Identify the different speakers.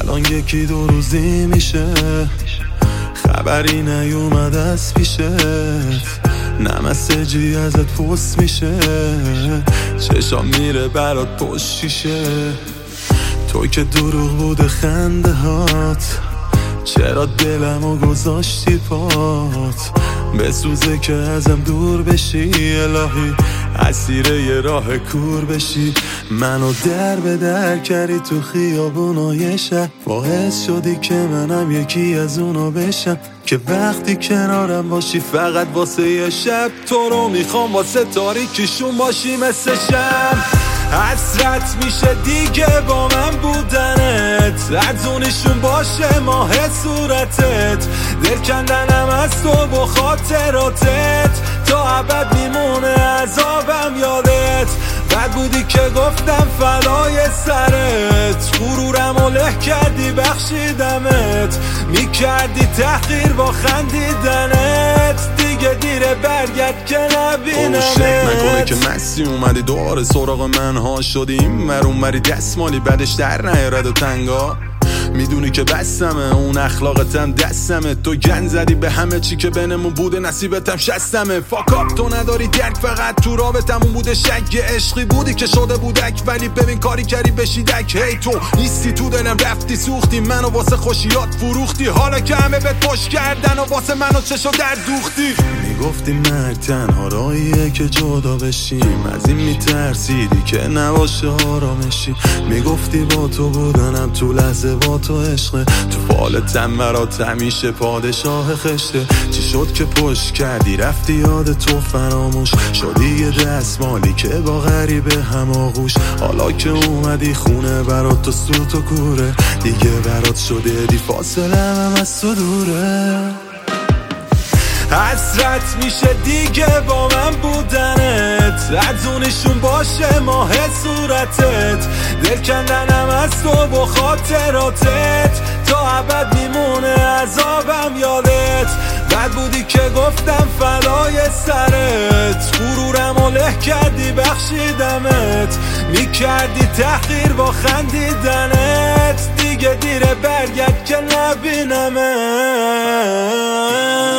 Speaker 1: الان یکی دو روزی میشه خبری نیومد از پیشت، نه مسیجی ازت پست میشه، چشام میره برات پشت شیشه. تو که دروغ بوده خنده هات، چرا دلمو گذاشتی پات؟ بسوزه که ازم دور بشی الهی، اسیر یه راه کور بشی. منو در به در کردی تو خیابونای شهر، باعث شدی که منم یکی از اونا بشم که وقتی کنارم باشی فقط واسه یه شب. تو رو میخوام واسه تاریکیشون باشی مثل شب. حسرت میشه دیگه با من بودنت، ارزونیشون باشه ماه صورتت، دل کندنم از تو با خاطراتت، تا ابد میمونه عذابم یادت. بد بودی که گفتم فدای سرت، غرورمو له کردی بخشیدمت، میکردی تحقیر با خندیدنت، دیگه دیره برگرد که نبینمت. نکنه که مسی اومدی دوباره سراغ من ها شدیم، مرون بری دستمالی بعدش در نیارد و تنگا. میدونی که بستمه اون اخلاقتم دستمه، تو گن زدی به همه چی که بینمون بوده، نصیبتم شستمه. فاکاپ تو نداری درک، فقط تو رابطمون بوده شک، یه عشقی بودی که شده بودک، ولی ببین کاری کردی بشیدک. هی تو نیستی تو دلم، رفتی سوختی منو واسه خوشیات فروختی، حالا که همه بهت پشت کردن و واسه منو چشو در دوختی. میگفتی مرگ تنها راهیه که جدا بشیم، از این میترسیدی که نباشه آرامشی. میگفتی با تو بودنم تو لحظه با تو عشقه، تو فالتم برات همیشه پادشاه خشته. چی شد که پشت کردی رفتی یاد تو فراموش شدی، یه دستمالی که با غریبه هم آغوش. حالا که اومدی خونه برات تو سوت و کوره، دیگه برات شده دی فاصله هم از تو دوره. حسرت میشه دیگه با من بودنت، ارزونیشون باشه ماه صورتت، دل کندنم از تو با خاطراتت، تا ابد میمونه عذابم یادت. بد بودی که گفتم فدای سرت، غرورمو له کردی بخشیدمت، میکردی تحقیر با خندیدنت، دیگه دیره برگرد که نبینمت.